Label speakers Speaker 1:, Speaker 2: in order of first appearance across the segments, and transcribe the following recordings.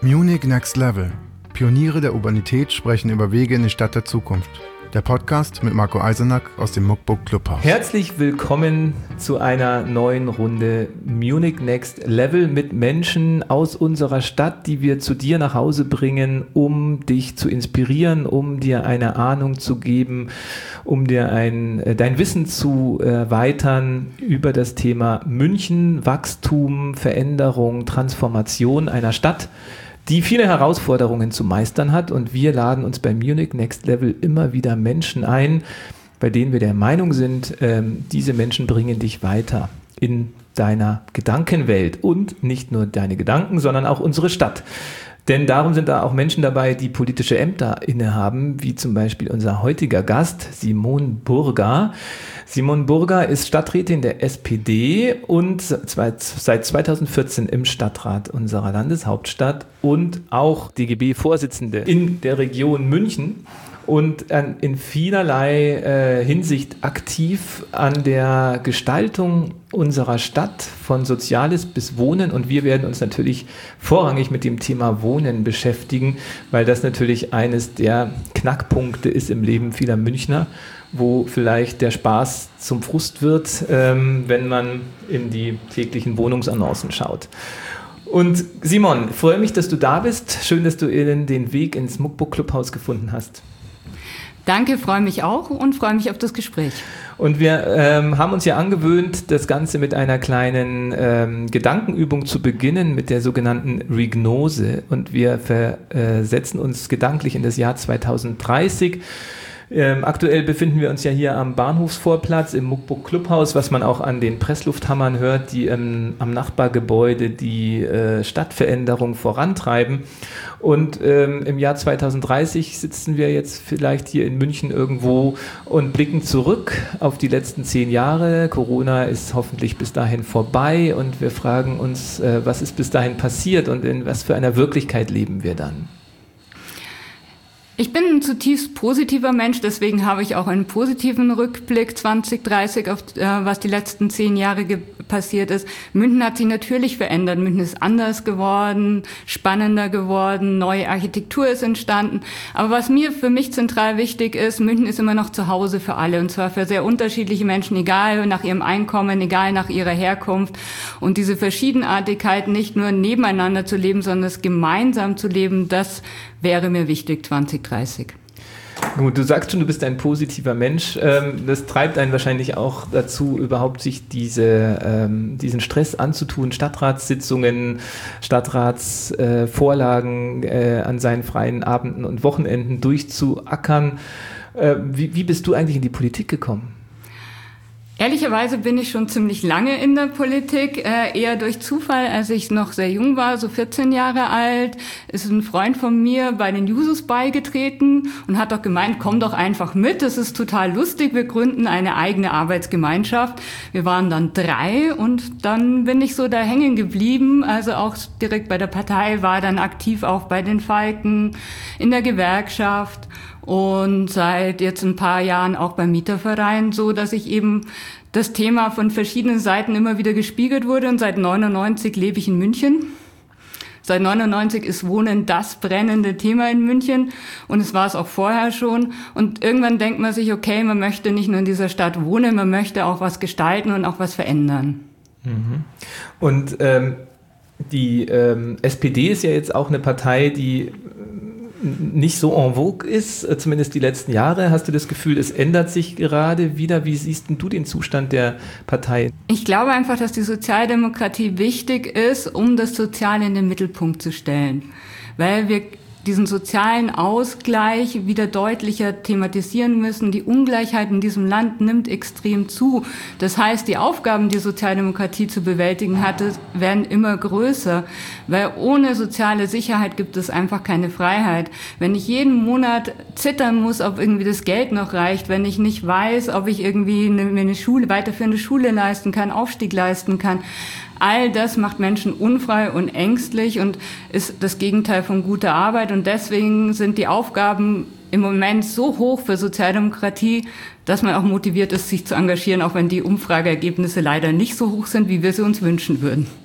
Speaker 1: Munich Next Level. Pioniere der Urbanität sprechen über Wege in die Stadt der Zukunft. Der Podcast mit Marco Eisenack aus dem Muckbook Clubhaus.
Speaker 2: Herzlich willkommen zu einer neuen Runde Munich Next Level mit Menschen aus unserer Stadt, die wir zu dir nach Hause bringen, um dich zu inspirieren, um dir eine Ahnung zu geben, um dir dein Wissen zu erweitern über das Thema München, Wachstum, Veränderung, Transformation einer Stadt, die viele Herausforderungen zu meistern hat, und wir laden uns bei Munich Next Level immer wieder Menschen ein, bei denen wir der Meinung sind, diese Menschen bringen dich weiter in deiner Gedankenwelt und nicht nur deine Gedanken, sondern auch unsere Stadt. Denn darum sind da auch Menschen dabei, die politische Ämter innehaben, wie zum Beispiel unser heutiger Gast, Simone Burger. Simone Burger ist Stadträtin der SPD und seit 2014 im Stadtrat unserer Landeshauptstadt und auch DGB-Vorsitzende in der Region München und in vielerlei Hinsicht aktiv an der Gestaltung unserer Stadt, von Soziales bis Wohnen. Und wir werden uns natürlich vorrangig mit dem Thema Wohnen beschäftigen, weil das natürlich eines der Knackpunkte ist im Leben vieler Münchner, wo vielleicht der Spaß zum Frust wird, wenn man in die täglichen Wohnungsannoncen schaut. Und Simon, freue mich, dass du da bist. Schön, dass du den Weg ins Muckbook Clubhaus gefunden hast.
Speaker 3: Danke, freue mich auch und freue mich auf das Gespräch.
Speaker 2: Und wir haben uns ja angewöhnt, das Ganze mit einer kleinen Gedankenübung zu beginnen, mit der sogenannten Regnose. Und wir versetzen uns gedanklich in das Jahr 2030. Aktuell befinden wir uns ja hier am Bahnhofsvorplatz im Muckbook Clubhaus, was man auch an den Presslufthammern hört, die am Nachbargebäude die Stadtveränderung vorantreiben. Und im Jahr 2030 sitzen wir jetzt vielleicht hier in München irgendwo und blicken zurück auf die letzten 10 Jahre. Corona ist hoffentlich bis dahin vorbei und wir fragen uns, was ist bis dahin passiert und in was für einer Wirklichkeit leben wir dann?
Speaker 3: Ich bin ein zutiefst positiver Mensch, deswegen habe ich auch einen positiven Rückblick 2030 auf was die letzten 10 Jahre passiert ist. München hat sich natürlich verändert. München ist anders geworden, spannender geworden, neue Architektur ist entstanden. Aber was für mich zentral wichtig ist, München ist immer noch zu Hause für alle, und zwar für sehr unterschiedliche Menschen, egal nach ihrem Einkommen, egal nach ihrer Herkunft. Und diese Verschiedenartigkeit nicht nur nebeneinander zu leben, sondern es gemeinsam zu leben, das wäre mir wichtig 2030.
Speaker 2: Gut, du sagst schon, du bist ein positiver Mensch. Das treibt einen wahrscheinlich auch dazu, überhaupt sich diesen Stress anzutun, Stadtratssitzungen, Stadtratsvorlagen an seinen freien Abenden und Wochenenden durchzuackern. Wie bist du eigentlich in die Politik gekommen?
Speaker 3: Ehrlicherweise bin ich schon ziemlich lange in der Politik, eher durch Zufall. Als ich noch sehr jung war, so 14 Jahre alt, ist ein Freund von mir bei den Jusos beigetreten und hat doch gemeint, komm doch einfach mit, das ist total lustig, wir gründen eine eigene Arbeitsgemeinschaft. Wir waren dann 3 und dann bin ich so da hängen geblieben, also auch direkt bei der Partei, war dann aktiv auch bei den Falken, in der Gewerkschaft. Und seit jetzt ein paar Jahren auch beim Mieterverein, so dass ich eben das Thema von verschiedenen Seiten immer wieder gespiegelt wurde. Und seit 99 lebe ich in München. Seit 99 ist Wohnen das brennende Thema in München, und es war es auch vorher schon. Und irgendwann denkt man sich, okay, man möchte nicht nur in dieser Stadt wohnen, man möchte auch was gestalten und auch was verändern.
Speaker 2: Mhm. Und die SPD ist ja jetzt auch eine Partei, die nicht so en vogue ist, zumindest die letzten Jahre. Hast du das Gefühl, es ändert sich gerade wieder? Wie siehst denn du den Zustand der Partei?
Speaker 3: Ich glaube einfach, dass die Sozialdemokratie wichtig ist, um das Soziale in den Mittelpunkt zu stellen. Weil wir diesen sozialen Ausgleich wieder deutlicher thematisieren müssen. Die Ungleichheit in diesem Land nimmt extrem zu. Das heißt, die Aufgaben, die Sozialdemokratie zu bewältigen hatte, werden immer größer, weil ohne soziale Sicherheit gibt es einfach keine Freiheit. Wenn ich jeden Monat zittern muss, ob irgendwie das Geld noch reicht, wenn ich nicht weiß, ob ich irgendwie eine weiterführende Schule leisten kann, Aufstieg leisten kann, all das macht Menschen unfrei und ängstlich und ist das Gegenteil von guter Arbeit. Und deswegen sind die Aufgaben im Moment so hoch für Sozialdemokratie, dass man auch motiviert ist, sich zu engagieren, auch wenn die Umfrageergebnisse leider nicht so hoch sind, wie wir sie uns wünschen würden.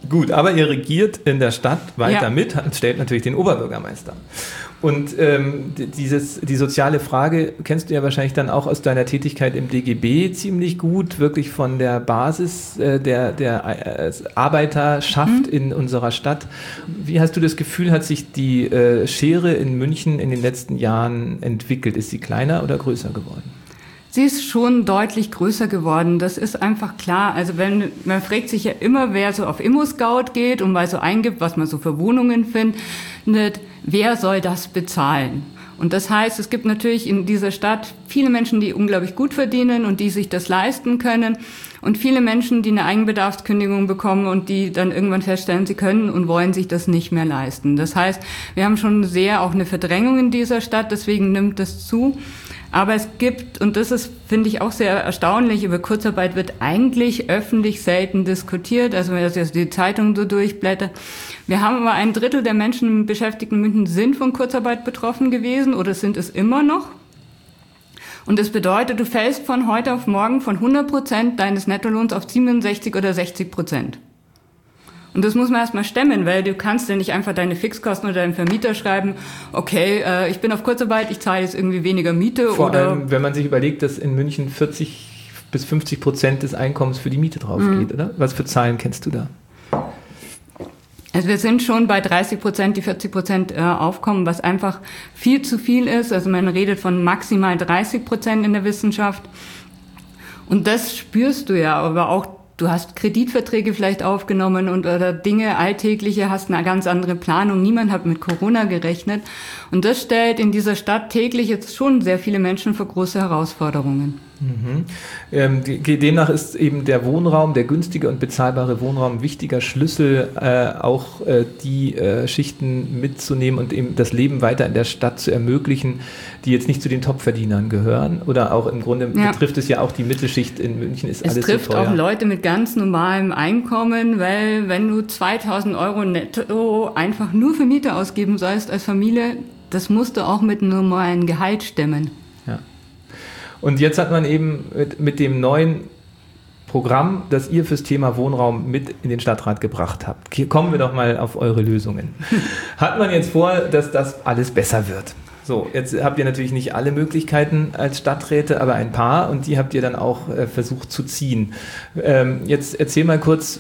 Speaker 2: Gut, aber ihr regiert in der Stadt weiter mit, stellt natürlich den Oberbürgermeister. Und die soziale Frage kennst du ja wahrscheinlich dann auch aus deiner Tätigkeit im DGB ziemlich gut, wirklich von der Basis der Arbeiterschaft in unserer Stadt. Wie hast du das Gefühl, hat sich die Schere in München in den letzten Jahren entwickelt? Ist sie kleiner oder größer geworden?
Speaker 3: Sie ist schon deutlich größer geworden, das ist einfach klar. Also man fragt sich ja immer, wer so auf ImmoScout geht und mal so eingibt, was man so für Wohnungen findet, wer soll das bezahlen? Und das heißt, es gibt natürlich in dieser Stadt viele Menschen, die unglaublich gut verdienen und die sich das leisten können und viele Menschen, die eine Eigenbedarfskündigung bekommen und die dann irgendwann feststellen, sie können und wollen sich das nicht mehr leisten. Das heißt, wir haben schon sehr auch eine Verdrängung in dieser Stadt, deswegen nimmt das zu. Aber es gibt, und das ist, finde ich, auch sehr erstaunlich, über Kurzarbeit wird eigentlich öffentlich selten diskutiert. Also wenn ich jetzt die Zeitung so durchblätter. Wir haben aber 1/3 der Menschen beschäftigt in München sind von Kurzarbeit betroffen gewesen oder sind es immer noch. Und das bedeutet, du fällst von heute auf morgen von 100% deines Nettolohns auf 67 oder 60%. Und das muss man erstmal stemmen, weil du kannst ja nicht einfach deine Fixkosten oder deinen Vermieter schreiben, okay, ich bin auf Kurzarbeit, ich zahle jetzt irgendwie weniger Miete.
Speaker 2: Vor allem, wenn man sich überlegt, dass in München 40-50% des Einkommens für die Miete drauf geht, oder? Was für Zahlen kennst du da?
Speaker 3: Also wir sind schon bei 30%, die 40% aufkommen, was einfach viel zu viel ist. Also man redet von maximal 30% in der Wissenschaft. Und das spürst du ja, aber auch du hast Kreditverträge vielleicht aufgenommen oder Dinge alltägliche, hast eine ganz andere Planung. Niemand hat mit Corona gerechnet. Und das stellt in dieser Stadt täglich jetzt schon sehr viele Menschen vor große Herausforderungen.
Speaker 2: Demnach ist eben der Wohnraum, der günstige und bezahlbare Wohnraum ein wichtiger Schlüssel, auch die Schichten mitzunehmen und eben das Leben weiter in der Stadt zu ermöglichen, die jetzt nicht zu den Topverdienern gehören. Oder auch im Grunde betrifft es ja auch die Mittelschicht in München, ist alles so teuer.
Speaker 3: Es trifft auch Leute mit ganz normalem Einkommen, weil wenn du 2.000 € netto einfach nur für Miete ausgeben sollst als Familie, das musst du auch mit einem normalen Gehalt stemmen.
Speaker 2: Ja. Und jetzt hat man eben mit dem neuen Programm, das ihr fürs Thema Wohnraum mit in den Stadtrat gebracht habt. Hier kommen wir doch mal auf eure Lösungen. Hat man jetzt vor, dass das alles besser wird? So, jetzt habt ihr natürlich nicht alle Möglichkeiten als Stadträte, aber ein paar und die habt ihr dann auch versucht zu ziehen. Jetzt erzähl mal kurz,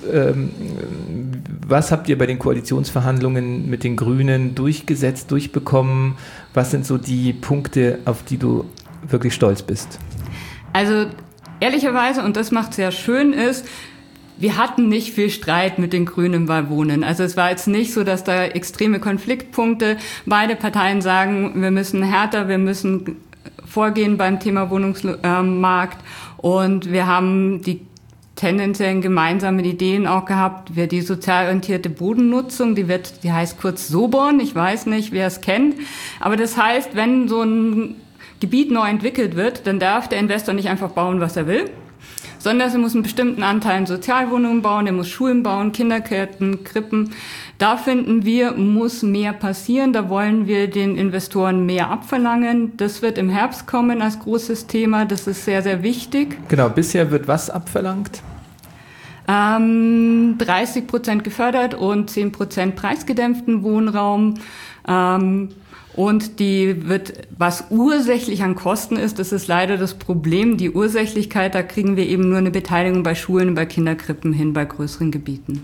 Speaker 2: was habt ihr bei den Koalitionsverhandlungen mit den Grünen durchgesetzt, durchbekommen? Was sind so die Punkte, auf die du wirklich stolz bist?
Speaker 3: Also ehrlicherweise, und das macht sehr schön, ist, wir hatten nicht viel Streit mit den Grünen bei Wohnen. Also es war jetzt nicht so, dass da extreme Konfliktpunkte, beide Parteien sagen, wir müssen härter, wir müssen vorgehen beim Thema Wohnungsmarkt und wir haben die tendenziellen gemeinsamen Ideen auch gehabt, wie die sozial orientierte Bodennutzung, die heißt kurz SOBON, ich weiß nicht, wer es kennt, aber das heißt, wenn so ein Gebiet neu entwickelt wird, dann darf der Investor nicht einfach bauen, was er will, sondern er muss einen bestimmten Anteil an Sozialwohnungen bauen, er muss Schulen bauen, Kindergärten, Krippen. Da finden wir, muss mehr passieren, da wollen wir den Investoren mehr abverlangen. Das wird im Herbst kommen als großes Thema, das ist sehr, sehr wichtig.
Speaker 2: Genau, bisher wird was abverlangt?
Speaker 3: 30% gefördert und 10% preisgedämpften Wohnraum. Und die wird, was ursächlich an Kosten ist, das ist leider das Problem, die Ursächlichkeit, da kriegen wir eben nur eine Beteiligung bei Schulen, bei Kinderkrippen hin, bei größeren Gebieten.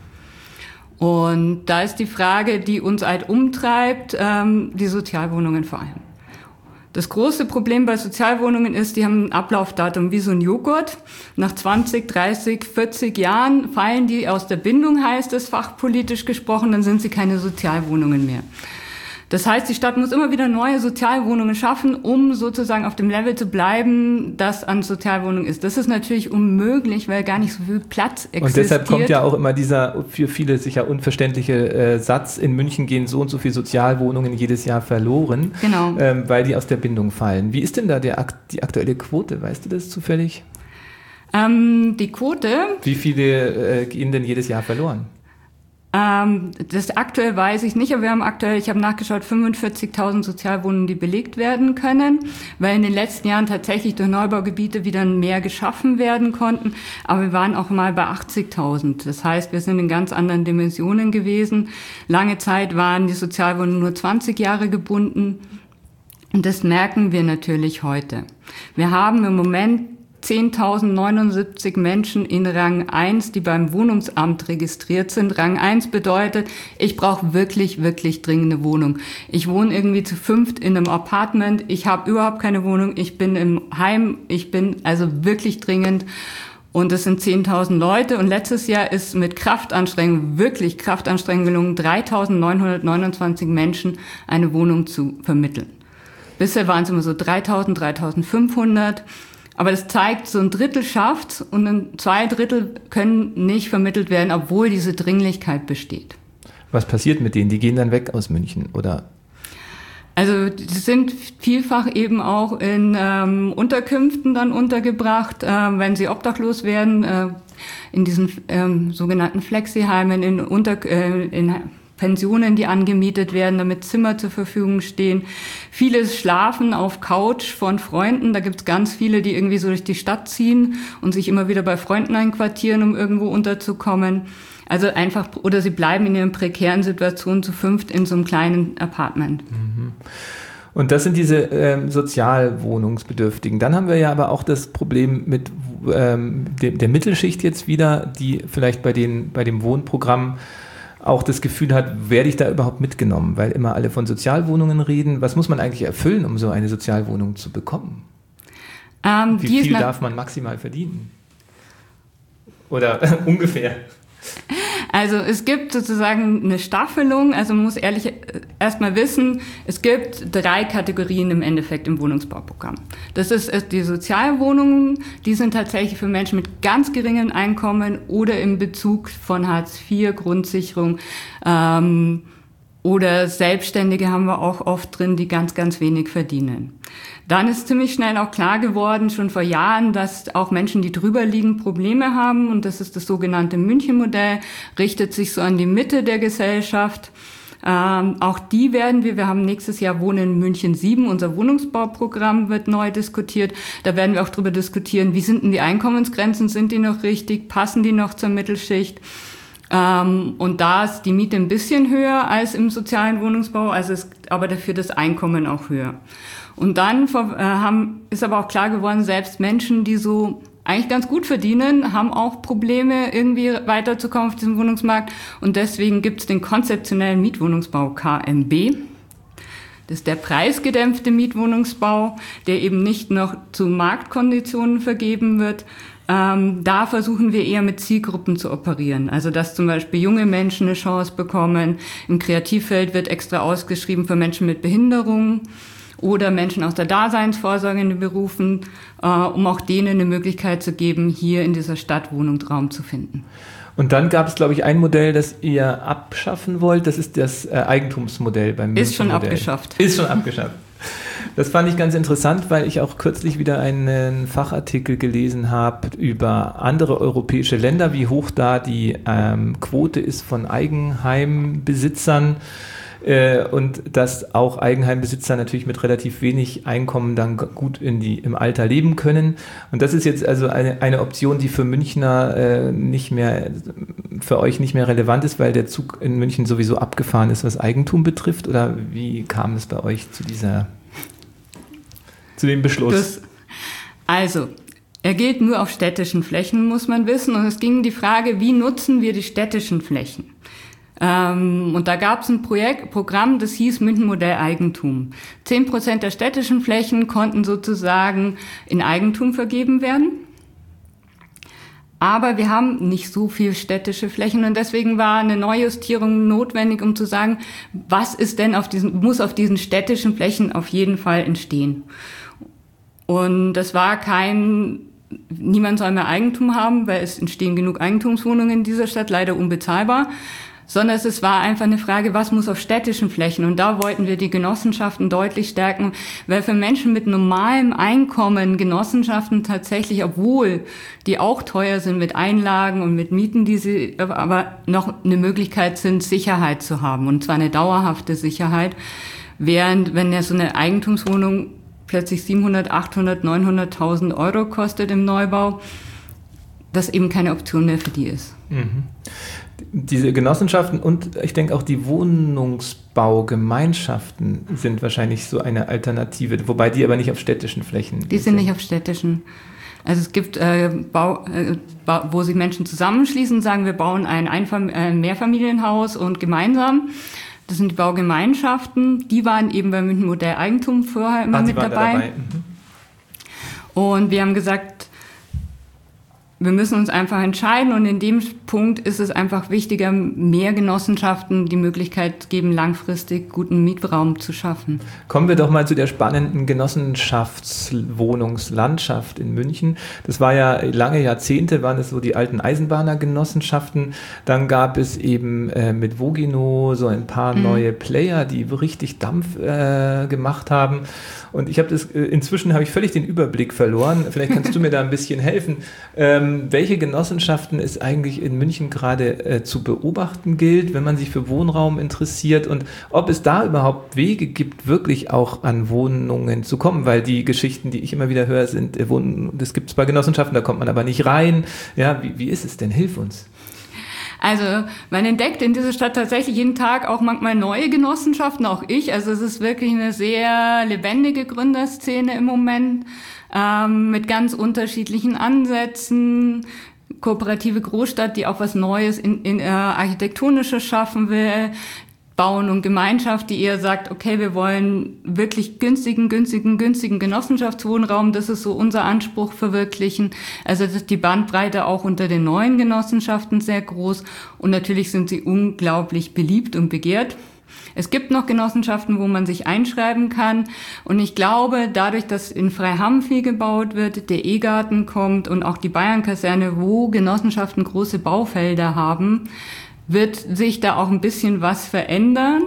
Speaker 3: Und da ist die Frage, die uns halt umtreibt, die Sozialwohnungen vor allem. Das große Problem bei Sozialwohnungen ist, die haben ein Ablaufdatum wie so ein Joghurt. Nach 20, 30, 40 Jahren fallen die aus der Bindung, heißt es fachpolitisch gesprochen, dann sind sie keine Sozialwohnungen mehr. Das heißt, die Stadt muss immer wieder neue Sozialwohnungen schaffen, um sozusagen auf dem Level zu bleiben, das an Sozialwohnungen ist. Das ist natürlich unmöglich, weil gar nicht so viel Platz existiert.
Speaker 2: Und deshalb kommt ja auch immer dieser für viele sicher unverständliche Satz, in München gehen so und so viele Sozialwohnungen jedes Jahr verloren,
Speaker 3: genau.
Speaker 2: Weil die aus der Bindung fallen. Wie ist denn da die aktuelle Quote? Weißt du das zufällig?
Speaker 3: Die Quote?
Speaker 2: Wie viele gehen denn jedes Jahr verloren?
Speaker 3: Das aktuell weiß ich nicht, aber wir haben aktuell, ich habe nachgeschaut, 45.000 Sozialwohnungen, die belegt werden können, weil in den letzten Jahren tatsächlich durch Neubaugebiete wieder mehr geschaffen werden konnten. Aber wir waren auch mal bei 80.000. Das heißt, wir sind in ganz anderen Dimensionen gewesen. Lange Zeit waren die Sozialwohnungen nur 20 Jahre gebunden. Und das merken wir natürlich heute. Wir haben im Moment 10.079 Menschen in Rang 1, die beim Wohnungsamt registriert sind. Rang 1 bedeutet, ich brauche wirklich, wirklich dringende Wohnung. Ich wohne irgendwie zu 5 in einem Apartment, ich habe überhaupt keine Wohnung, ich bin im Heim, ich bin also wirklich dringend. Und das sind 10.000 Leute. Und letztes Jahr ist mit Kraftanstrengung, wirklich Kraftanstrengung gelungen, 3.929 Menschen eine Wohnung zu vermitteln. Bisher waren es immer so 3.000, 3.500. Aber das zeigt, so ein Drittel schafft's und 2 Drittel können nicht vermittelt werden, obwohl diese Dringlichkeit besteht.
Speaker 2: Was passiert mit denen? Die gehen dann weg aus München, oder?
Speaker 3: Also die sind vielfach eben auch in Unterkünften dann untergebracht, wenn sie obdachlos werden, in diesen sogenannten Flexiheimen, in Pensionen, die angemietet werden, damit Zimmer zur Verfügung stehen. Viele schlafen auf Couch von Freunden. Da gibt's ganz viele, die irgendwie so durch die Stadt ziehen und sich immer wieder bei Freunden einquartieren, um irgendwo unterzukommen. Also einfach, oder sie bleiben in ihren prekären Situationen zu 5 in so einem kleinen Apartment.
Speaker 2: Und das sind diese Sozialwohnungsbedürftigen. Dann haben wir ja aber auch das Problem mit der Mittelschicht jetzt wieder, die vielleicht bei dem Wohnprogramm auch das Gefühl hat, werde ich da überhaupt mitgenommen, weil immer alle von Sozialwohnungen reden. Was muss man eigentlich erfüllen, um so eine Sozialwohnung zu bekommen? Wie viel darf man maximal verdienen? Oder ungefähr?
Speaker 3: Also es gibt sozusagen eine Staffelung, also man muss ehrlich erstmal wissen, es gibt 3 Kategorien im Endeffekt im Wohnungsbauprogramm. Das ist die Sozialwohnungen, die sind tatsächlich für Menschen mit ganz geringem Einkommen oder im Bezug von Hartz IV, Grundsicherung, oder Selbstständige haben wir auch oft drin, die ganz, ganz wenig verdienen. Dann ist ziemlich schnell auch klar geworden, schon vor Jahren, dass auch Menschen, die drüber liegen, Probleme haben. Und das ist das sogenannte München-Modell, richtet sich so an die Mitte der Gesellschaft. Auch die werden wir haben nächstes Jahr Wohnen in München 7, unser Wohnungsbauprogramm wird neu diskutiert. Da werden wir auch drüber diskutieren, wie sind denn die Einkommensgrenzen, sind die noch richtig, passen die noch zur Mittelschicht? Und da ist die Miete ein bisschen höher als im sozialen Wohnungsbau, also ist aber dafür das Einkommen auch höher. Und dann ist aber auch klar geworden, selbst Menschen, die so eigentlich ganz gut verdienen, haben auch Probleme, irgendwie weiterzukommen auf diesem Wohnungsmarkt. Und deswegen gibt es den konzeptionellen Mietwohnungsbau KMB. Das ist der preisgedämpfte Mietwohnungsbau, der eben nicht noch zu Marktkonditionen vergeben wird. Da versuchen wir eher mit Zielgruppen zu operieren. Also dass zum Beispiel junge Menschen eine Chance bekommen. Im Kreativfeld wird extra ausgeschrieben für Menschen mit Behinderung oder Menschen aus der Daseinsvorsorge in den Berufen, um auch denen eine Möglichkeit zu geben, hier in dieser Stadt Wohnungsraum zu finden.
Speaker 2: Und dann gab es, glaube ich, ein Modell, das ihr abschaffen wollt. Das ist das Eigentumsmodell beim München-Modell.
Speaker 3: Ist schon abgeschafft.
Speaker 2: Ist schon abgeschafft. Das fand ich ganz interessant, weil ich auch kürzlich wieder einen Fachartikel gelesen habe über andere europäische Länder, wie hoch da die Quote ist von Eigenheimbesitzern und dass auch Eigenheimbesitzer natürlich mit relativ wenig Einkommen dann gut im Alter leben können. Und das ist jetzt also eine Option, die für Münchner für euch nicht mehr relevant ist, weil der Zug in München sowieso abgefahren ist, was Eigentum betrifft? Oder wie kam es bei euch zu dem Beschluss?
Speaker 3: Er gilt nur auf städtischen Flächen, muss man wissen. Und es ging um die Frage, wie nutzen wir die städtischen Flächen? Und da gab es ein Programm, das hieß München-Modell Eigentum. 10% der städtischen Flächen konnten sozusagen in Eigentum vergeben werden. Aber wir haben nicht so viel städtische Flächen und deswegen war eine Neujustierung notwendig, um zu sagen, was ist denn muss auf diesen städtischen Flächen auf jeden Fall entstehen. Und das war niemand soll mehr Eigentum haben, weil es entstehen genug Eigentumswohnungen in dieser Stadt, leider unbezahlbar, sondern es war einfach eine Frage, was muss auf städtischen Flächen? Und da wollten wir die Genossenschaften deutlich stärken, weil für Menschen mit normalem Einkommen Genossenschaften tatsächlich, obwohl die auch teuer sind mit Einlagen und mit Mieten, die sie aber noch eine Möglichkeit sind, Sicherheit zu haben, und zwar eine dauerhafte Sicherheit, während wenn ja so eine Eigentumswohnung plötzlich 700, 800, 900.000 Euro kostet im Neubau, das eben keine Option mehr für die ist.
Speaker 2: Mhm. Diese Genossenschaften und ich denke auch die Wohnungsbaugemeinschaften sind wahrscheinlich so eine Alternative, wobei die aber nicht auf städtischen Flächen sind.
Speaker 3: Die sind nicht auf städtischen. Also es gibt wo sich Menschen zusammenschließen und sagen, wir bauen ein Mehrfamilienhaus und gemeinsam. Das sind die Baugemeinschaften. Die waren eben bei München Modell Eigentum vorher immer mit dabei.
Speaker 2: Mhm.
Speaker 3: Und wir haben gesagt, wir müssen uns einfach entscheiden, und in dem Punkt ist es einfach wichtiger, mehr Genossenschaften die Möglichkeit geben, langfristig guten Mietraum zu schaffen.
Speaker 2: Kommen wir doch mal zu der spannenden Genossenschaftswohnungslandschaft in München. Das war ja lange Jahrzehnte, waren es so die alten Eisenbahnergenossenschaften. Dann gab es eben mit Vogino so ein paar neue Player, die richtig Dampf gemacht haben. Und inzwischen habe ich völlig den Überblick verloren. Vielleicht kannst du mir da ein bisschen helfen. Welche Genossenschaften es eigentlich in München gerade zu beobachten gilt, wenn man sich für Wohnraum interessiert, und ob es da überhaupt Wege gibt, wirklich auch an Wohnungen zu kommen, weil die Geschichten, die ich immer wieder höre, sind, das gibt es bei Genossenschaften, da kommt man aber nicht rein. Ja, wie ist es denn? Hilf uns.
Speaker 3: Also man entdeckt in dieser Stadt tatsächlich jeden Tag auch manchmal neue Genossenschaften, auch ich. Also es ist wirklich eine sehr lebendige Gründerszene im Moment, mit ganz unterschiedlichen Ansätzen. Kooperative Großstadt, die auch was Neues in Architektonisches schaffen will. Bauen und Gemeinschaft, die eher sagt, okay, wir wollen wirklich günstigen Genossenschaftswohnraum, das ist so unser Anspruch verwirklichen. Also das ist die Bandbreite auch unter den neuen Genossenschaften sehr groß, und natürlich sind sie unglaublich beliebt und begehrt. Es gibt noch Genossenschaften, wo man sich einschreiben kann, und ich glaube, dadurch, dass in Freiham viel gebaut wird, der E-Garten kommt und auch die Bayernkaserne, wo Genossenschaften große Baufelder haben, wird sich da auch ein bisschen was verändern,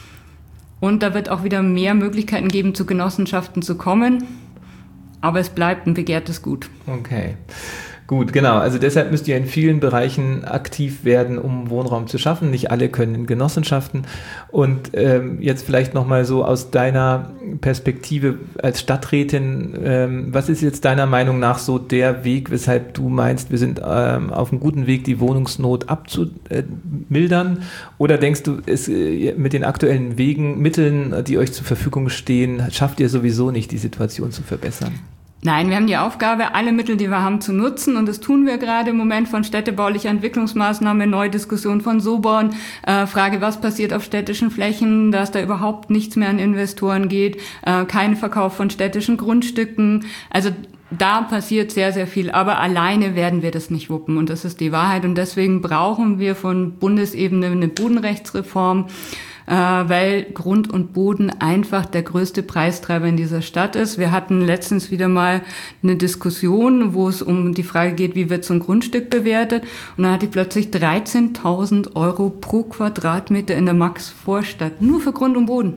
Speaker 3: und da wird auch wieder mehr Möglichkeiten geben, zu Genossenschaften zu kommen, aber es bleibt ein begehrtes Gut.
Speaker 2: Okay. Gut, genau. Also deshalb müsst ihr in vielen Bereichen aktiv werden, um Wohnraum zu schaffen. Nicht alle können in Genossenschaften. Und jetzt vielleicht nochmal so aus deiner Perspektive als Stadträtin, was ist jetzt deiner Meinung nach so der Weg, weshalb du meinst, wir sind auf einem guten Weg, die Wohnungsnot abzumildern? Oder denkst du, mit den aktuellen Mitteln, die euch zur Verfügung stehen, schafft ihr sowieso nicht, die Situation zu verbessern?
Speaker 3: Nein, wir haben die Aufgabe, alle Mittel, die wir haben, zu nutzen, und das tun wir gerade im Moment, von städtebaulicher Entwicklungsmaßnahme, Neudiskussion von Soborn, Frage, was passiert auf städtischen Flächen, dass da überhaupt nichts mehr an Investoren geht, kein Verkauf von städtischen Grundstücken, also da passiert sehr, sehr viel, aber alleine werden wir das nicht wuppen, und das ist die Wahrheit, und deswegen brauchen wir von Bundesebene eine Bodenrechtsreform, weil Grund und Boden einfach der größte Preistreiber in dieser Stadt ist. Wir hatten letztens wieder mal eine Diskussion, wo es um die Frage geht, wie wird so ein Grundstück bewertet, und dann hatte ich plötzlich 13.000 Euro pro Quadratmeter in der Max-Vorstadt, nur für Grund und Boden.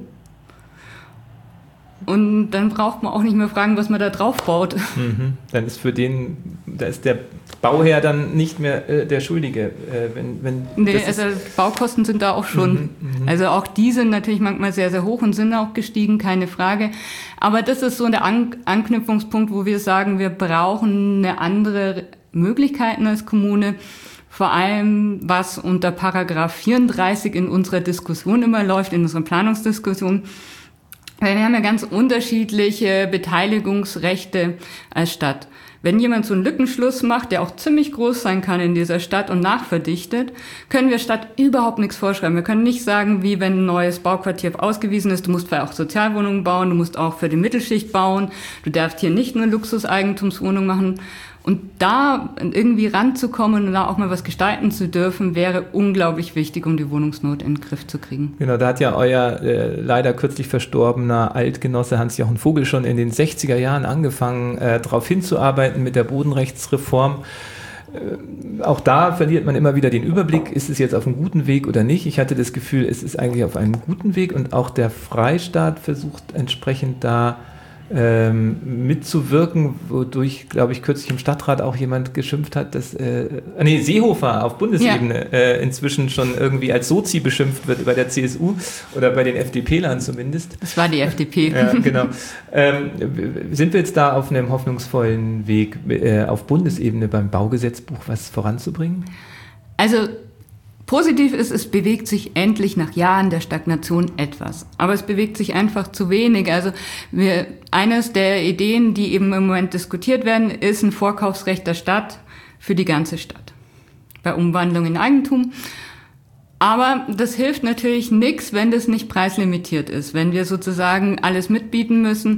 Speaker 3: Und dann braucht man auch nicht mehr fragen, was man da drauf baut. Mhm.
Speaker 2: Dann ist da ist der Bauherr dann nicht mehr der Schuldige.
Speaker 3: Also Baukosten sind da auch schon, also auch die sind natürlich manchmal sehr, sehr hoch und sind auch gestiegen, keine Frage. Aber das ist so der Anknüpfungspunkt, wo wir sagen, wir brauchen eine andere Möglichkeiten als Kommune. Vor allem, was unter Paragraph 34 in unserer Diskussion immer läuft, in unserer Planungsdiskussion. Wir haben ja ganz unterschiedliche Beteiligungsrechte als Stadt. Wenn jemand so einen Lückenschluss macht, der auch ziemlich groß sein kann in dieser Stadt und nachverdichtet, können wir Stadt überhaupt nichts vorschreiben. Wir können nicht sagen, wie wenn ein neues Bauquartier ausgewiesen ist, du musst vielleicht auch Sozialwohnungen bauen, du musst auch für die Mittelschicht bauen, du darfst hier nicht nur Luxuseigentumswohnungen machen. Und da irgendwie ranzukommen und da auch mal was gestalten zu dürfen, wäre unglaublich wichtig, um die Wohnungsnot in den Griff zu kriegen.
Speaker 2: Genau, da hat ja euer leider kürzlich verstorbener Altgenosse Hans-Jochen Vogel schon in den 60er Jahren angefangen, darauf hinzuarbeiten mit der Bodenrechtsreform. Auch da verliert man immer wieder den Überblick, ist es jetzt auf einem guten Weg oder nicht. Ich hatte das Gefühl, es ist eigentlich auf einem guten Weg und auch der Freistaat versucht entsprechend da mitzuwirken, wodurch, glaube ich, kürzlich im Stadtrat auch jemand geschimpft hat, dass Seehofer auf Bundesebene inzwischen schon irgendwie als Sozi beschimpft wird bei der CSU oder bei den FDP-Lern zumindest.
Speaker 3: Das war die FDP.
Speaker 2: Ja, genau. Sind wir jetzt da auf einem hoffnungsvollen Weg, auf Bundesebene beim Baugesetzbuch was voranzubringen?
Speaker 3: Also positiv ist, es bewegt sich endlich nach Jahren der Stagnation etwas. Aber es bewegt sich einfach zu wenig. Also eines der Ideen, die eben im Moment diskutiert werden, ist ein Vorkaufsrecht der Stadt für die ganze Stadt. Bei Umwandlung in Eigentum. Aber das hilft natürlich nichts, wenn das nicht preislimitiert ist, wenn wir sozusagen alles mitbieten müssen.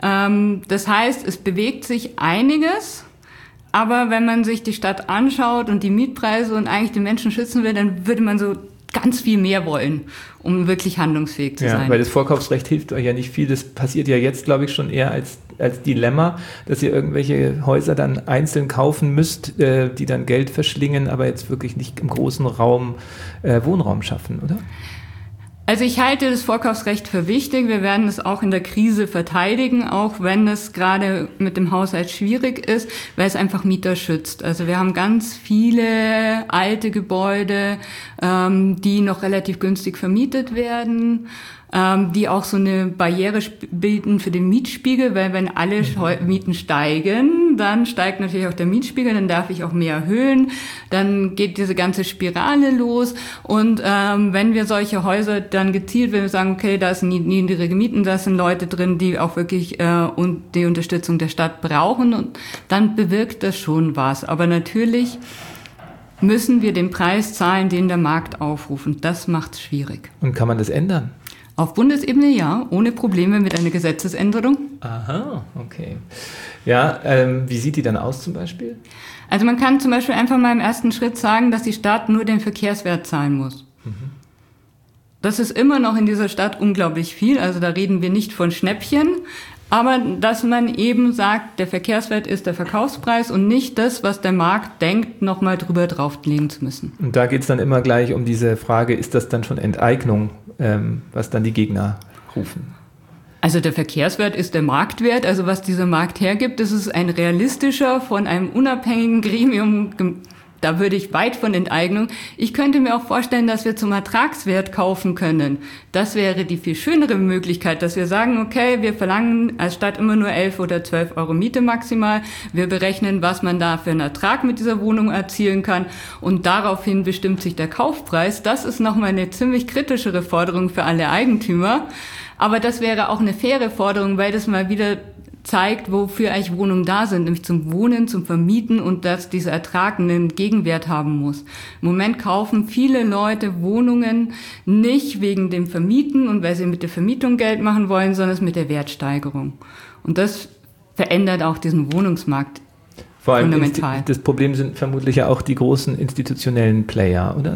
Speaker 3: Das heißt, es bewegt sich einiges. Aber wenn man sich die Stadt anschaut und die Mietpreise und eigentlich die Menschen schützen will, dann würde man so ganz viel mehr wollen, um wirklich handlungsfähig zu sein.
Speaker 2: Weil das Vorkaufsrecht hilft euch ja nicht viel. Das passiert ja jetzt, glaube ich, schon eher als Dilemma, dass ihr irgendwelche Häuser dann einzeln kaufen müsst, die dann Geld verschlingen, aber jetzt wirklich nicht im großen Raum Wohnraum schaffen, oder?
Speaker 3: Also ich halte das Vorkaufsrecht für wichtig. Wir werden es auch in der Krise verteidigen, auch wenn es gerade mit dem Haushalt schwierig ist, weil es einfach Mieter schützt. Also wir haben ganz viele alte Gebäude, die noch relativ günstig vermietet werden, die auch so eine Barriere bilden für den Mietspiegel, weil wenn alle Mieten steigen, dann steigt natürlich auch der Mietspiegel, dann darf ich auch mehr erhöhen, dann geht diese ganze Spirale los und wenn wir solche Häuser dann gezielt, wenn wir sagen, okay, da sind niedrige Mieten, da sind Leute drin, die auch wirklich die Unterstützung der Stadt brauchen, und dann bewirkt das schon was. Aber natürlich müssen wir den Preis zahlen, den der Markt aufruft, und das macht es schwierig.
Speaker 2: Und kann man das ändern?
Speaker 3: Auf Bundesebene ja, ohne Probleme mit einer Gesetzesänderung.
Speaker 2: Aha, okay. Ja, wie sieht die dann aus zum Beispiel?
Speaker 3: Also man kann zum Beispiel einfach mal im ersten Schritt sagen, dass die Stadt nur den Verkehrswert zahlen muss. Das ist immer noch in dieser Stadt unglaublich viel, also da reden wir nicht von Schnäppchen, aber dass man eben sagt, der Verkehrswert ist der Verkaufspreis und nicht das, was der Markt denkt, nochmal drüber drauflegen zu müssen.
Speaker 2: Und da geht es dann immer gleich um diese Frage, ist das dann schon Enteignung, was dann die Gegner rufen?
Speaker 3: Also der Verkehrswert ist der Marktwert, also was dieser Markt hergibt, das ist ein realistischer, von einem unabhängigen Gremium. Da würde ich weit von Enteignung. Ich könnte mir auch vorstellen, dass wir zum Ertragswert kaufen können. Das wäre die viel schönere Möglichkeit, dass wir sagen, okay, wir verlangen als Stadt immer nur 11 oder 12 Euro Miete maximal. Wir berechnen, was man da für einen Ertrag mit dieser Wohnung erzielen kann. Und daraufhin bestimmt sich der Kaufpreis. Das ist nochmal eine ziemlich kritischere Forderung für alle Eigentümer. Aber das wäre auch eine faire Forderung, weil das mal wieder zeigt, wofür eigentlich Wohnungen da sind, nämlich zum Wohnen, zum Vermieten, und dass dieser Ertrag einen Gegenwert haben muss. Im Moment kaufen viele Leute Wohnungen nicht wegen dem Vermieten und weil sie mit der Vermietung Geld machen wollen, sondern mit der Wertsteigerung. Und das verändert auch diesen Wohnungsmarkt
Speaker 2: vor allem
Speaker 3: fundamental.
Speaker 2: Das Problem sind vermutlich ja auch die großen institutionellen Player, oder?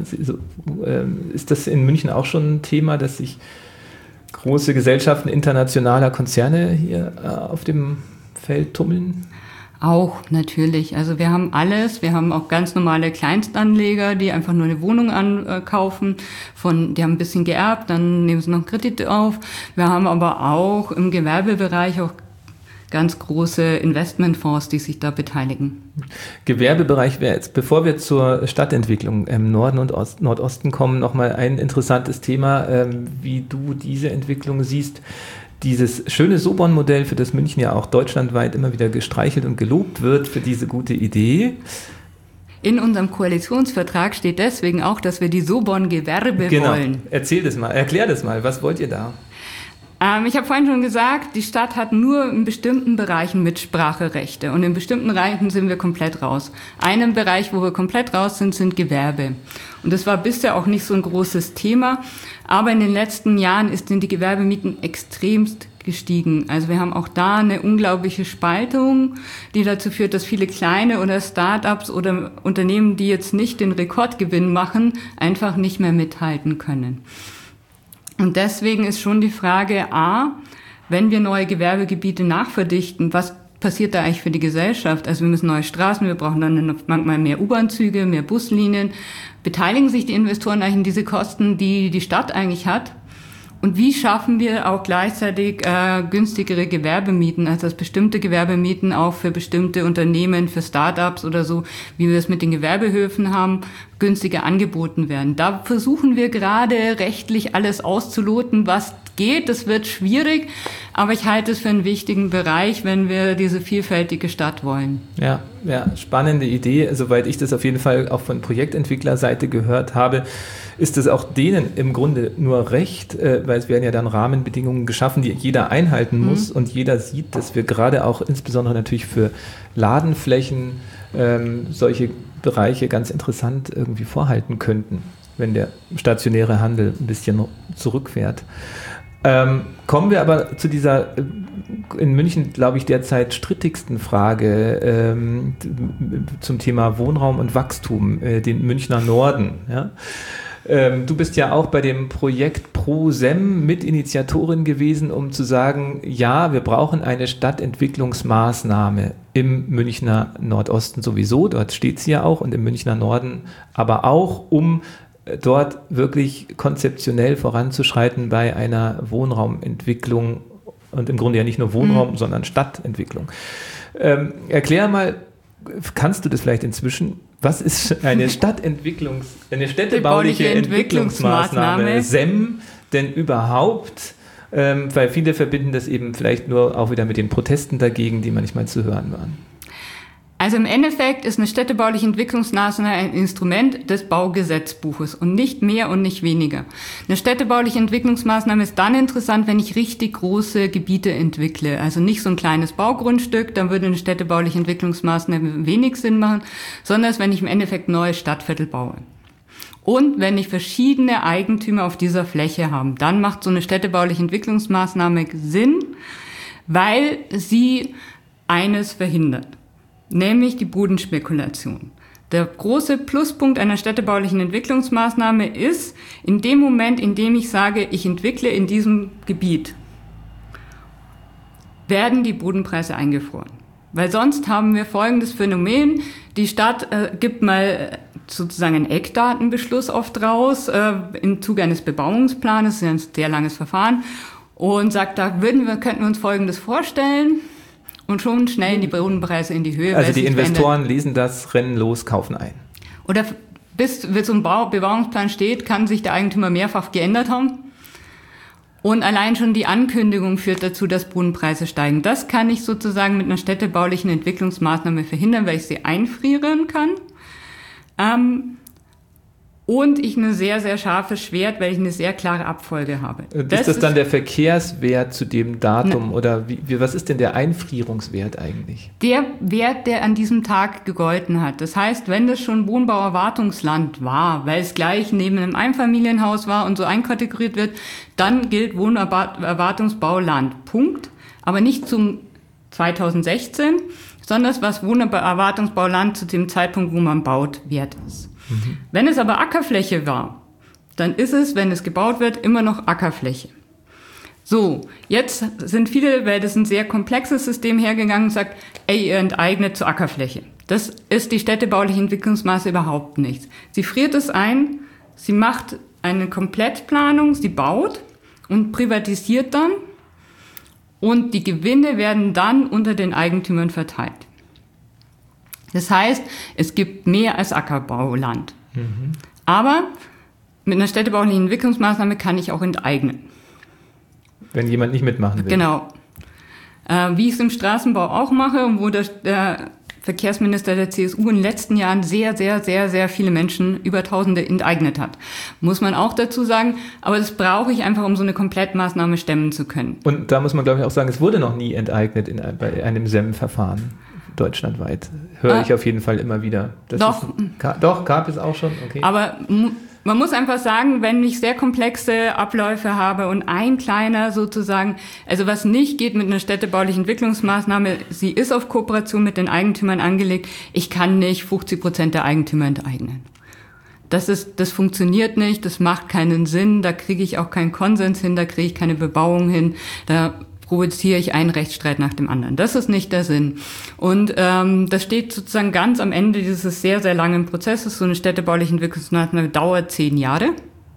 Speaker 2: Ist das in München auch schon ein Thema, dass sich große Gesellschaften internationaler Konzerne hier auf dem Feld tummeln?
Speaker 3: Auch, natürlich. Also wir haben alles. Wir haben auch ganz normale Kleinstanleger, die einfach nur eine Wohnung ankaufen. Die haben ein bisschen geerbt, dann nehmen sie noch einen Kredit auf. Wir haben aber auch im Gewerbebereich auch ganz große Investmentfonds, die sich da beteiligen.
Speaker 2: Gewerbebereich wäre jetzt, bevor wir zur Stadtentwicklung im Norden und Nordosten kommen, nochmal ein interessantes Thema, wie du diese Entwicklung siehst. Dieses schöne Soborn-Modell, für das München ja auch deutschlandweit immer wieder gestreichelt und gelobt wird für diese gute Idee.
Speaker 3: In unserem Koalitionsvertrag steht deswegen auch, dass wir die Soborn-Gewerbe wollen.
Speaker 2: Erklär das mal, was wollt ihr da?
Speaker 3: Ich habe vorhin schon gesagt, die Stadt hat nur in bestimmten Bereichen Mitspracherechte und in bestimmten Bereichen sind wir komplett raus. Einen Bereich, wo wir komplett raus sind Gewerbe. Und das war bisher auch nicht so ein großes Thema, aber in den letzten Jahren sind die Gewerbemieten extremst gestiegen. Also wir haben auch da eine unglaubliche Spaltung, die dazu führt, dass viele kleine oder Start-ups oder Unternehmen, die jetzt nicht den Rekordgewinn machen, einfach nicht mehr mithalten können. Und deswegen ist schon die Frage, wenn wir neue Gewerbegebiete nachverdichten, was passiert da eigentlich für die Gesellschaft? Also wir müssen neue Straßen, wir brauchen dann manchmal mehr U-Bahn-Züge, mehr Buslinien. Beteiligen sich die Investoren eigentlich in diese Kosten, die die Stadt eigentlich hat? Und wie schaffen wir auch gleichzeitig günstigere Gewerbemieten, also dass bestimmte Gewerbemieten auch für bestimmte Unternehmen, für Start-ups oder so, wie wir es mit den Gewerbehöfen haben, günstiger angeboten werden. Da versuchen wir gerade rechtlich alles auszuloten, was geht. Das wird schwierig, aber ich halte es für einen wichtigen Bereich, wenn wir diese vielfältige Stadt wollen.
Speaker 2: Ja, spannende Idee. Soweit ich das auf jeden Fall auch von Projektentwicklerseite gehört habe, ist es auch denen im Grunde nur recht, weil es werden ja dann Rahmenbedingungen geschaffen, die jeder einhalten muss und jeder sieht, dass wir gerade auch insbesondere natürlich für Ladenflächen solche Bereiche ganz interessant irgendwie vorhalten könnten, wenn der stationäre Handel ein bisschen zurückfährt. Kommen wir aber zu dieser in München, glaube ich, derzeit strittigsten Frage zum Thema Wohnraum und Wachstum, den Münchner Norden. Ja? Du bist ja auch bei dem Projekt ProSem Mitinitiatorin gewesen, um zu sagen, ja, wir brauchen eine Stadtentwicklungsmaßnahme im Münchner Nordosten sowieso, dort steht sie ja auch, und im Münchner Norden aber auch, um dort wirklich konzeptionell voranzuschreiten bei einer Wohnraumentwicklung und im Grunde ja nicht nur Wohnraum, sondern Stadtentwicklung. Erklär mal, kannst du das vielleicht inzwischen, was ist eine städtebauliche Entwicklungsmaßnahme, SEM, denn überhaupt? Weil viele verbinden das eben vielleicht nur auch wieder mit den Protesten dagegen, die manchmal zu hören waren.
Speaker 3: Also im Endeffekt ist eine städtebauliche Entwicklungsmaßnahme ein Instrument des Baugesetzbuches und nicht mehr und nicht weniger. Eine städtebauliche Entwicklungsmaßnahme ist dann interessant, wenn ich richtig große Gebiete entwickle. Also nicht so ein kleines Baugrundstück, dann würde eine städtebauliche Entwicklungsmaßnahme wenig Sinn machen, sondern wenn ich im Endeffekt neue Stadtviertel baue. Und wenn ich verschiedene Eigentümer auf dieser Fläche habe, dann macht so eine städtebauliche Entwicklungsmaßnahme Sinn, weil sie eines verhindert. Nämlich die Bodenspekulation. Der große Pluspunkt einer städtebaulichen Entwicklungsmaßnahme ist, in dem Moment, in dem ich sage, ich entwickle in diesem Gebiet, werden die Bodenpreise eingefroren. Weil sonst haben wir folgendes Phänomen, die Stadt gibt mal sozusagen einen Eckdatenbeschluss oft raus, im Zuge eines Bebauungsplanes, das ist ja ein sehr langes Verfahren, und sagt, könnten wir uns Folgendes vorstellen. Und schon schnell die Bodenpreise in die Höhe.
Speaker 2: Also die Investoren lesen das, rennen los, kaufen ein.
Speaker 3: Oder bis so ein Bebauungsplan steht, kann sich der Eigentümer mehrfach geändert haben. Und allein schon die Ankündigung führt dazu, dass Bodenpreise steigen. Das kann ich sozusagen mit einer städtebaulichen Entwicklungsmaßnahme verhindern, weil ich sie einfrieren kann. Und ich ein sehr, sehr scharfes Schwert, weil ich eine sehr klare Abfolge habe.
Speaker 2: Ist das dann der Verkehrswert zu dem Datum? Oder was ist denn der Einfrierungswert eigentlich?
Speaker 3: Der Wert, der an diesem Tag gegolten hat. Das heißt, wenn das schon Wohnbauerwartungsland war, weil es gleich neben einem Einfamilienhaus war und so einkategoriert wird, dann gilt Wohnerwartungsbauland. Punkt. Aber nicht zum 2016, sondern was Wohnerwartungsbauland zu dem Zeitpunkt, wo man baut, wert ist. Wenn es aber Ackerfläche war, dann ist es, wenn es gebaut wird, immer noch Ackerfläche. So, jetzt sind viele, weil das ein sehr komplexes System hergegangen und sagt, ihr enteignet zur Ackerfläche. Das ist die städtebauliche Entwicklungsmaße überhaupt nicht. Sie friert es ein, sie macht eine Komplettplanung, sie baut und privatisiert dann und die Gewinne werden dann unter den Eigentümern verteilt. Das heißt, es gibt mehr als Ackerbauland. Aber mit einer städtebaulichen Entwicklungsmaßnahme kann ich auch enteignen.
Speaker 2: Wenn jemand nicht mitmachen will.
Speaker 3: Genau. Wie ich es im Straßenbau auch mache und wo der Verkehrsminister der CSU in den letzten Jahren sehr, sehr, sehr, sehr viele Menschen, über Tausende, enteignet hat. Muss man auch dazu sagen, aber das brauche ich einfach, um so eine Komplettmaßnahme stemmen zu können.
Speaker 2: Und da muss man, glaube ich, auch sagen, es wurde noch nie enteignet bei einem SEM-Verfahren. Deutschlandweit. Höre ich auf jeden Fall immer wieder. Doch, gab es auch schon. Okay.
Speaker 3: Aber man muss einfach sagen, wenn ich sehr komplexe Abläufe habe und ein kleiner sozusagen, also was nicht geht mit einer städtebaulichen Entwicklungsmaßnahme, sie ist auf Kooperation mit den Eigentümern angelegt, ich kann nicht 50% der Eigentümer enteignen. Das funktioniert nicht, das macht keinen Sinn, da kriege ich auch keinen Konsens hin, da kriege ich keine Bebauung hin, da provoziere ich einen Rechtsstreit nach dem anderen. Das ist nicht der Sinn. Und das steht sozusagen ganz am Ende dieses sehr, sehr langen Prozesses. So eine städtebauliche Entwicklungsmaßnahme dauert 10 Jahre.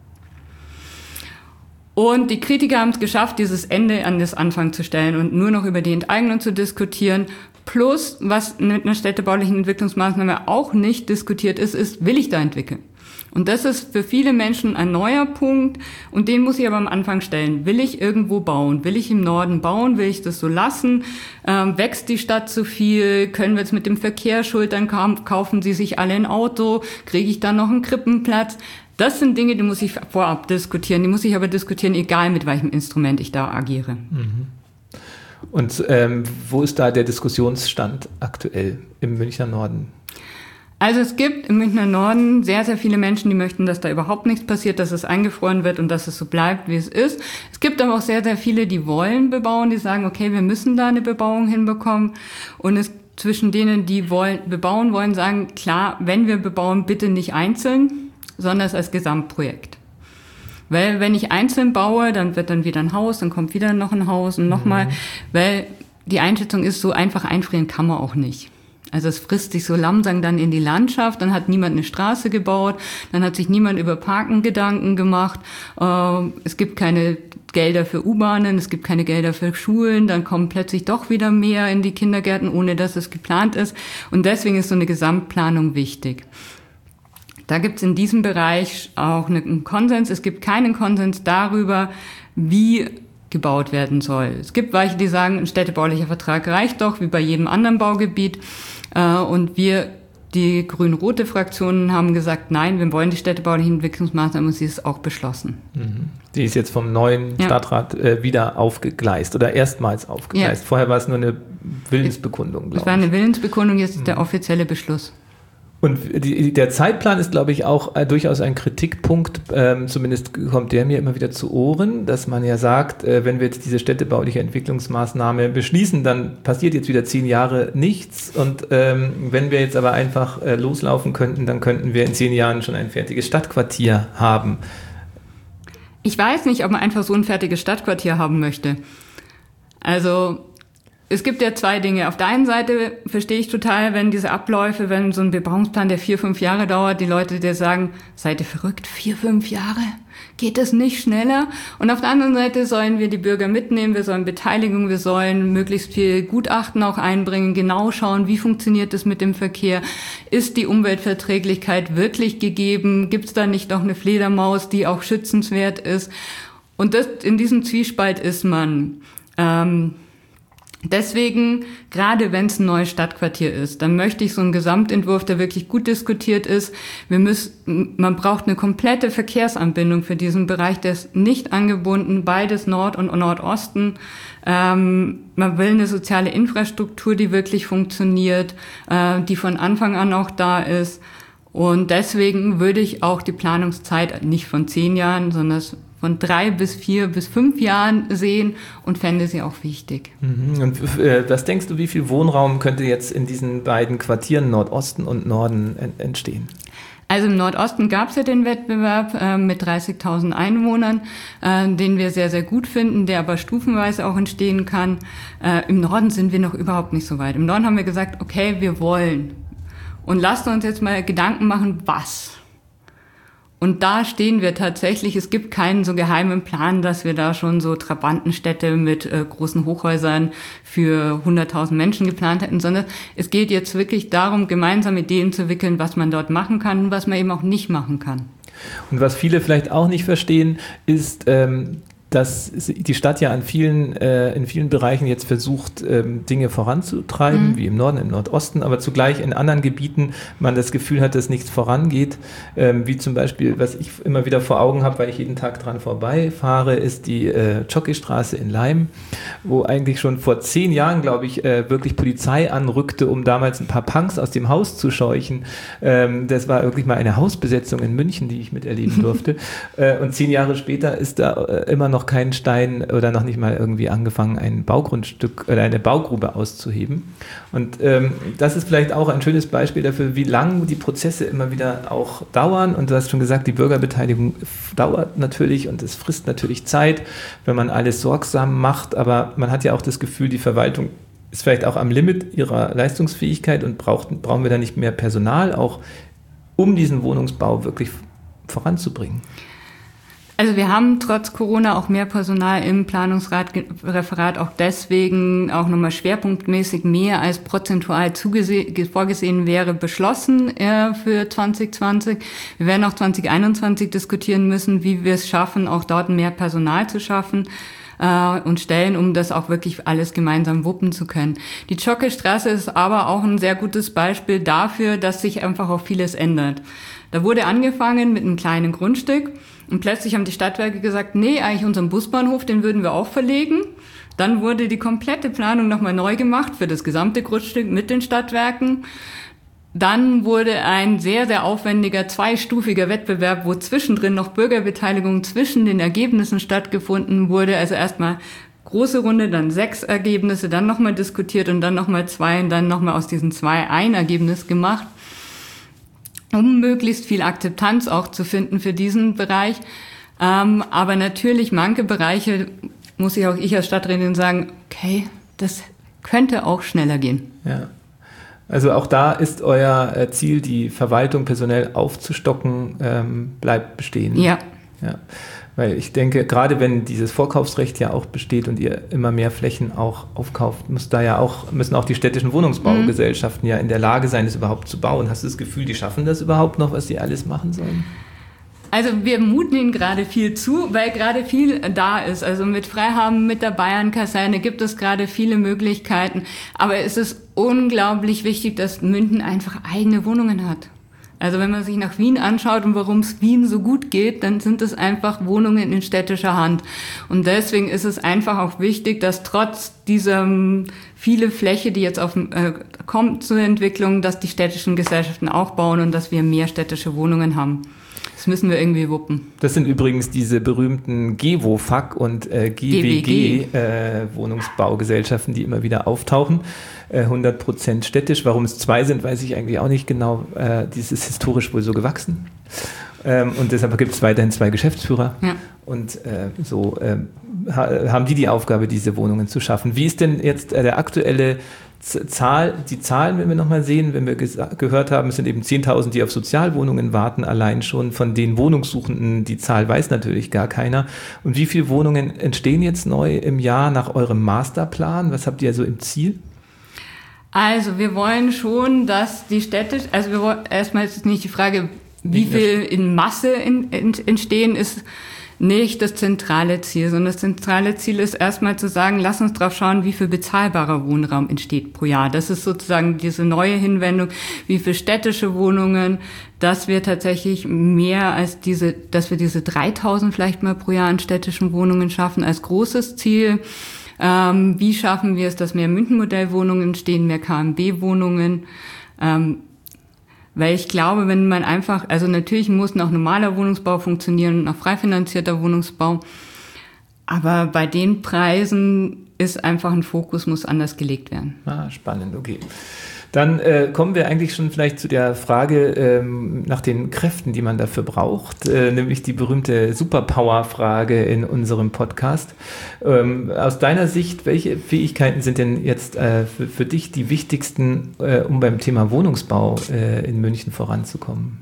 Speaker 3: Und die Kritiker haben es geschafft, dieses Ende an das Anfang zu stellen und nur noch über die Enteignung zu diskutieren. Plus, was mit einer städtebaulichen Entwicklungsmaßnahme auch nicht diskutiert ist, will ich da entwickeln? Und das ist für viele Menschen ein neuer Punkt und den muss ich aber am Anfang stellen. Will ich irgendwo bauen? Will ich im Norden bauen? Will ich das so lassen? Wächst die Stadt zu viel? Können wir jetzt mit dem Verkehr schultern? Kaufen sie sich alle ein Auto? Kriege ich dann noch einen Krippenplatz? Das sind Dinge, die muss ich vorab diskutieren. Die muss ich aber diskutieren, egal mit welchem Instrument ich da agiere.
Speaker 2: Und wo ist da der Diskussionsstand aktuell im Münchner Norden?
Speaker 3: Also es gibt im Münchner Norden sehr, sehr viele Menschen, die möchten, dass da überhaupt nichts passiert, dass es eingefroren wird und dass es so bleibt, wie es ist. Es gibt aber auch sehr, sehr viele, die wollen bebauen, die sagen, okay, wir müssen da eine Bebauung hinbekommen. Und es zwischen denen, die bebauen wollen, sagen, klar, wenn wir bebauen, bitte nicht einzeln, sondern als Gesamtprojekt. Weil wenn ich einzeln baue, dann wird dann wieder ein Haus, dann kommt wieder noch ein Haus und nochmal, weil die Einschätzung ist, so einfach einfrieren kann man auch nicht. Also es frisst sich so langsam dann in die Landschaft, dann hat niemand eine Straße gebaut, dann hat sich niemand über Parken Gedanken gemacht, es gibt keine Gelder für U-Bahnen, es gibt keine Gelder für Schulen, dann kommen plötzlich doch wieder mehr in die Kindergärten, ohne dass es geplant ist. Und deswegen ist so eine Gesamtplanung wichtig. Da gibt es in diesem Bereich auch einen Konsens. Es gibt keinen Konsens darüber, wie gebaut werden soll. Es gibt welche, die sagen, ein städtebaulicher Vertrag reicht doch, wie bei jedem anderen Baugebiet. Und wir, die grün-rote Fraktionen, haben gesagt, nein, wir wollen die städtebauliche Entwicklungsmaßnahme und sie ist auch beschlossen.
Speaker 2: Die ist jetzt vom neuen Stadtrat wieder aufgegleist oder erstmals aufgegleist. Ja. Vorher war es nur eine Willensbekundung, glaube ich.
Speaker 3: Es war eine Willensbekundung, jetzt ist der offizielle Beschluss.
Speaker 2: Und der Zeitplan ist, glaube ich, auch durchaus ein Kritikpunkt, zumindest kommt der mir immer wieder zu Ohren, dass man ja sagt, wenn wir jetzt diese städtebauliche Entwicklungsmaßnahme beschließen, dann passiert jetzt wieder 10 Jahre nichts und wenn wir jetzt aber einfach loslaufen könnten, dann könnten wir in 10 Jahren schon ein fertiges Stadtquartier haben.
Speaker 3: Ich weiß nicht, ob man einfach so ein fertiges Stadtquartier haben möchte. Also es gibt ja 2 Dinge. Auf der einen Seite verstehe ich total, wenn diese Abläufe, wenn so ein Bebauungsplan, der 4-5 Jahre dauert, die Leute, die sagen, seid ihr verrückt, 4-5 Jahre? Geht das nicht schneller? Und auf der anderen Seite sollen wir die Bürger mitnehmen, wir sollen Beteiligung, wir sollen möglichst viel Gutachten auch einbringen, genau schauen, wie funktioniert das mit dem Verkehr? Ist die Umweltverträglichkeit wirklich gegeben? Gibt es da nicht noch eine Fledermaus, die auch schützenswert ist? Und in diesem Zwiespalt ist man. Deswegen, gerade wenn es ein neues Stadtquartier ist, dann möchte ich so einen Gesamtentwurf, der wirklich gut diskutiert ist. Man braucht eine komplette Verkehrsanbindung für diesen Bereich, der ist nicht angebunden, beides Nord- und Nordosten. Man will eine soziale Infrastruktur, die wirklich funktioniert, die von Anfang an auch da ist. Und deswegen würde ich auch die Planungszeit nicht von 10 Jahren, sondern von 3 bis 4 bis 5 Jahren sehen und fände sie auch wichtig.
Speaker 2: Und was denkst du, wie viel Wohnraum könnte jetzt in diesen beiden Quartieren Nordosten und Norden entstehen?
Speaker 3: Also im Nordosten gab es ja den Wettbewerb mit 30.000 Einwohnern, den wir sehr, sehr gut finden, der aber stufenweise auch entstehen kann. Im Norden sind wir noch überhaupt nicht so weit. Im Norden haben wir gesagt, okay, wir wollen. Und lasst uns jetzt mal Gedanken machen, was? Und da stehen wir tatsächlich, es gibt keinen so geheimen Plan, dass wir da schon so Trabantenstädte mit großen Hochhäusern für 100.000 Menschen geplant hätten, sondern es geht jetzt wirklich darum, gemeinsam Ideen zu entwickeln, was man dort machen kann und was man eben auch nicht machen kann.
Speaker 2: Und was viele vielleicht auch nicht verstehen, ist, dass die Stadt ja in vielen Bereichen jetzt versucht, Dinge voranzutreiben, wie im Norden, im Nordosten, aber zugleich in anderen Gebieten man das Gefühl hat, dass nichts vorangeht, wie zum Beispiel, was ich immer wieder vor Augen habe, weil ich jeden Tag dran vorbeifahre, ist die Jockeystraße in Laim, wo eigentlich schon vor 10 Jahren, glaube ich, wirklich Polizei anrückte, um damals ein paar Punks aus dem Haus zu scheuchen. Das war wirklich mal eine Hausbesetzung in München, die ich miterleben durfte. Und 10 Jahre später ist da immer noch noch keinen Stein oder noch nicht mal irgendwie angefangen, ein Baugrundstück oder eine Baugrube auszuheben. Und das ist vielleicht auch ein schönes Beispiel dafür, wie lang die Prozesse immer wieder auch dauern. Und du hast schon gesagt, die Bürgerbeteiligung dauert natürlich und es frisst natürlich Zeit, wenn man alles sorgsam macht. Aber man hat ja auch das Gefühl, die Verwaltung ist vielleicht auch am Limit ihrer Leistungsfähigkeit und brauchen wir da nicht mehr Personal, auch um diesen Wohnungsbau wirklich voranzubringen?
Speaker 3: Also wir haben trotz Corona auch mehr Personal im Planungsreferat, auch deswegen auch nochmal schwerpunktmäßig mehr als prozentual vorgesehen wäre, beschlossen für 2020. Wir werden auch 2021 diskutieren müssen, wie wir es schaffen, auch dort mehr Personal zu schaffen und Stellen, um das auch wirklich alles gemeinsam wuppen zu können. Die Zschokkestraße ist aber auch ein sehr gutes Beispiel dafür, dass sich einfach auch vieles ändert. Da wurde angefangen mit einem kleinen Grundstück und plötzlich haben die Stadtwerke gesagt, nee, eigentlich unseren Busbahnhof, den würden wir auch verlegen. Dann wurde die komplette Planung nochmal neu gemacht für das gesamte Grundstück mit den Stadtwerken. Dann wurde ein sehr, sehr aufwendiger zweistufiger Wettbewerb, wo zwischendrin noch Bürgerbeteiligung zwischen den Ergebnissen stattgefunden wurde. Also erstmal große Runde, dann 6 Ergebnisse, dann nochmal diskutiert und dann nochmal 2 und dann nochmal aus diesen 2 ein Ergebnis gemacht, um möglichst viel Akzeptanz auch zu finden für diesen Bereich. Aber natürlich manche Bereiche, muss ich als Stadträtin sagen, okay, das könnte auch schneller gehen.
Speaker 2: Ja. Also auch da ist euer Ziel, die Verwaltung personell aufzustocken, bleibt bestehen.
Speaker 3: Ja.
Speaker 2: Weil ich denke, gerade wenn dieses Vorkaufsrecht ja auch besteht und ihr immer mehr Flächen auch aufkauft, müssen auch die städtischen Wohnungsbaugesellschaften ja in der Lage sein, das überhaupt zu bauen. Hast du das Gefühl, die schaffen das überhaupt noch, was sie alles machen sollen?
Speaker 3: Also wir muten ihnen gerade viel zu, weil gerade viel da ist. Also mit Freihaben, mit der Bayernkaserne gibt es gerade viele Möglichkeiten. Aber es ist unglaublich wichtig, dass Münden einfach eigene Wohnungen hat. Also wenn man sich nach Wien anschaut und warum es Wien so gut geht, dann sind es einfach Wohnungen in städtischer Hand. Und deswegen ist es einfach auch wichtig, dass trotz dieser viele Fläche, die jetzt kommt zur Entwicklung, dass die städtischen Gesellschaften auch bauen und dass wir mehr städtische Wohnungen haben. Das müssen wir irgendwie wuppen.
Speaker 2: Das sind übrigens diese berühmten GWOFAG und GWG Wohnungsbaugesellschaften, die immer wieder auftauchen. 100% städtisch. Warum es 2 sind, weiß ich eigentlich auch nicht genau. Dies ist historisch wohl so gewachsen. Und deshalb gibt es weiterhin 2 Geschäftsführer. Ja. Und so haben die Aufgabe, diese Wohnungen zu schaffen. Wie ist denn jetzt der aktuelle die Zahlen, wenn wir nochmal sehen, wenn wir gehört haben, es sind eben 10.000, die auf Sozialwohnungen warten, allein schon von den Wohnungssuchenden, die Zahl weiß natürlich gar keiner. Und wie viele Wohnungen entstehen jetzt neu im Jahr nach eurem Masterplan? Was habt ihr so im Ziel?
Speaker 3: Also wir wollen schon, dass die Städte, also wir wollen, erstmal ist es nicht die Frage, wie viel in Masse entstehen, ist nicht das zentrale Ziel, sondern das zentrale Ziel ist erstmal zu sagen, lass uns drauf schauen, wie viel bezahlbarer Wohnraum entsteht pro Jahr. Das ist sozusagen diese neue Hinwendung, wie viel städtische Wohnungen, dass wir tatsächlich mehr als dass wir diese 3.000 vielleicht mal pro Jahr an städtischen Wohnungen schaffen als großes Ziel. Wie schaffen wir es, dass mehr München-Modellwohnungen entstehen, mehr KMB-Wohnungen? Weil ich glaube, wenn man einfach, also natürlich muss noch normaler Wohnungsbau funktionieren und noch frei finanzierter Wohnungsbau, aber bei den Preisen ist einfach ein Fokus, muss anders gelegt werden.
Speaker 2: Spannend, okay. Dann kommen wir eigentlich schon vielleicht zu der Frage nach den Kräften, die man dafür braucht, nämlich die berühmte Superpower-Frage in unserem Podcast. Aus deiner Sicht, welche Fähigkeiten sind denn jetzt für dich die wichtigsten, um beim Thema Wohnungsbau in München voranzukommen?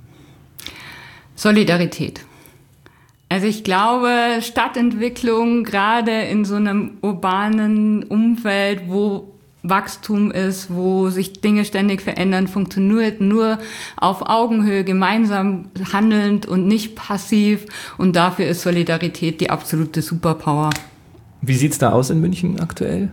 Speaker 3: Solidarität. Also ich glaube, Stadtentwicklung, gerade in so einem urbanen Umfeld, wo Wachstum ist, wo sich Dinge ständig verändern, funktioniert nur auf Augenhöhe, gemeinsam handelnd und nicht passiv. Und dafür ist Solidarität die absolute Superpower.
Speaker 2: Wie sieht's da aus in München aktuell?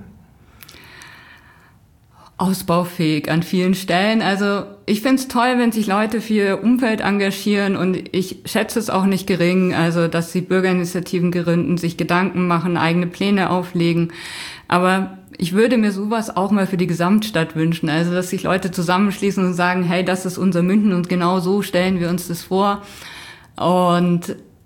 Speaker 3: Ausbaufähig an vielen Stellen. Also ich finde es toll, wenn sich Leute für ihr Umfeld engagieren und ich schätze es auch nicht gering, also dass sie Bürgerinitiativen gründen, sich Gedanken machen, eigene Pläne auflegen. Aber ich würde mir sowas auch mal für die Gesamtstadt wünschen, also dass sich Leute zusammenschließen und sagen, hey, das ist unser München und genau so stellen wir uns das vor. Und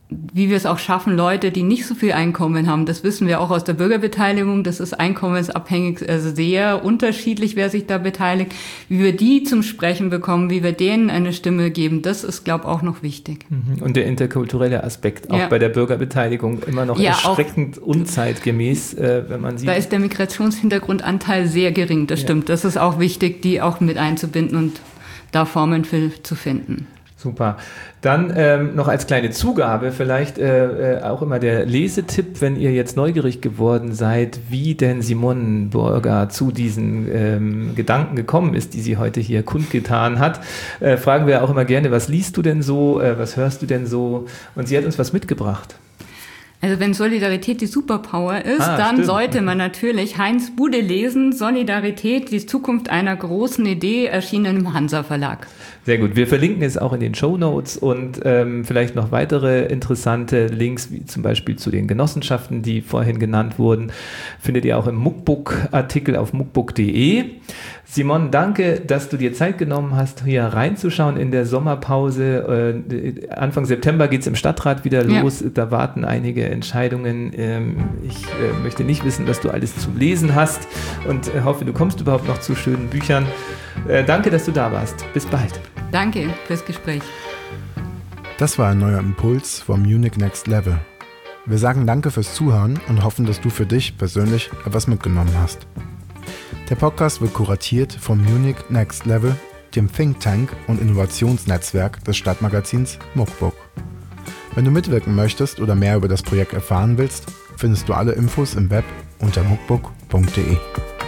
Speaker 3: wie wir es auch schaffen, Leute, die nicht so viel Einkommen haben, das wissen wir auch aus der Bürgerbeteiligung, das ist einkommensabhängig, also sehr unterschiedlich, wer sich da beteiligt, wie wir die zum Sprechen bekommen, wie wir denen eine Stimme geben, das ist, glaube ich, auch noch wichtig.
Speaker 2: Und der interkulturelle Aspekt, auch bei der Bürgerbeteiligung, immer noch erschreckend unzeitgemäß, wenn man sieht.
Speaker 3: Da ist der Migrationshintergrundanteil sehr gering, das stimmt. Das ist auch wichtig, die auch mit einzubinden und da Formen für zu finden.
Speaker 2: Super. Dann noch als kleine Zugabe vielleicht auch immer der Lesetipp, wenn ihr jetzt neugierig geworden seid, wie denn Simone Burger zu diesen Gedanken gekommen ist, die sie heute hier kundgetan hat. Fragen wir auch immer gerne, was liest du denn so, was hörst du denn so? Und sie hat uns was mitgebracht.
Speaker 3: Also wenn Solidarität die Superpower ist, dann sollte man natürlich Heinz Bude lesen, Solidarität, die Zukunft einer großen Idee, erschienen im Hansa Verlag.
Speaker 2: Sehr gut, wir verlinken es auch in den Shownotes und vielleicht noch weitere interessante Links, wie zum Beispiel zu den Genossenschaften, die vorhin genannt wurden, findet ihr auch im Muckbook-Artikel auf muckbook.de. Simone, danke, dass du dir Zeit genommen hast, hier reinzuschauen in der Sommerpause. Anfang September geht es im Stadtrat wieder los, da warten einige Entscheidungen. Ich möchte nicht wissen, was du alles zu lesen hast und hoffe, du kommst überhaupt noch zu schönen Büchern. Danke, dass du da warst. Bis bald.
Speaker 3: Danke fürs Gespräch.
Speaker 1: Das war ein neuer Impuls vom Munich Next Level. Wir sagen danke fürs Zuhören und hoffen, dass du für dich persönlich etwas mitgenommen hast. Der Podcast wird kuratiert vom Munich Next Level, dem Think Tank und Innovationsnetzwerk des Stadtmagazins Muckbook. Wenn du mitwirken möchtest oder mehr über das Projekt erfahren willst, findest du alle Infos im Web unter muckbook.de.